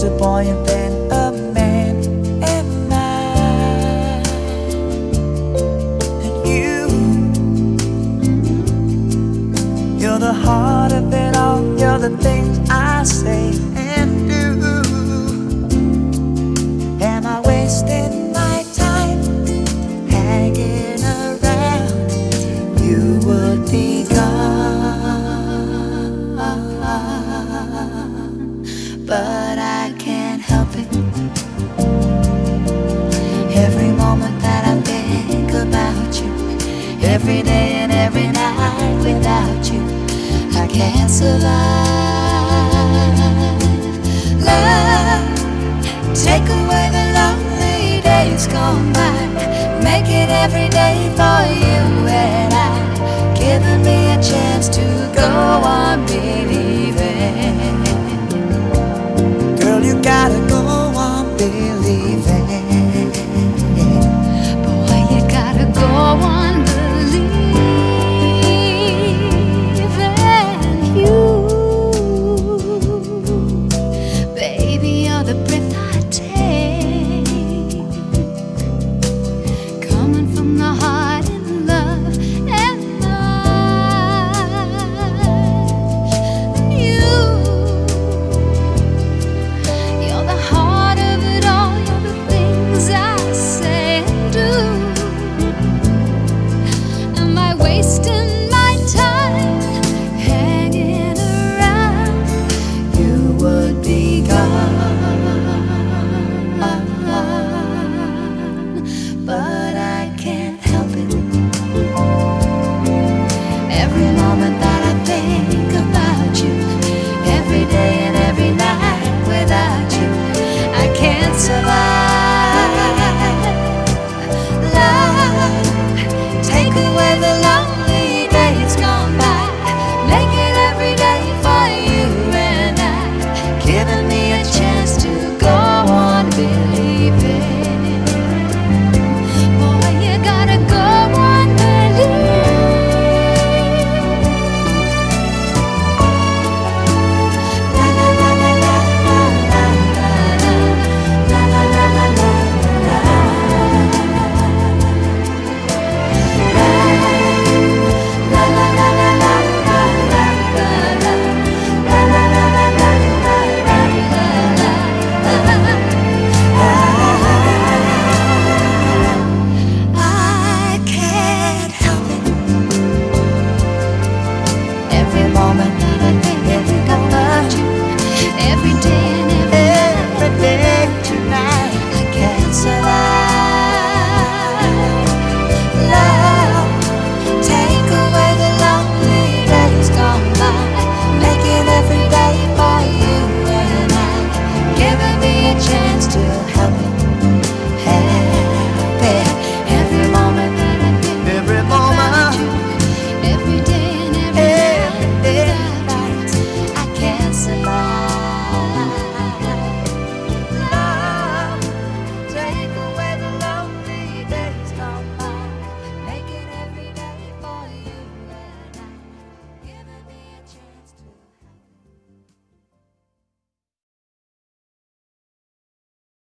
a boy and then a man. Am I? And you're the heart of it all. You're the things I say and do. Am I wasting my time hanging around? You would be gone, but I can't help it. Every moment that I think about you, every day and every night without you, I can't survive. Love, take away the lonely days gone by. Make it every day for you and I, giving me a chance to go on being.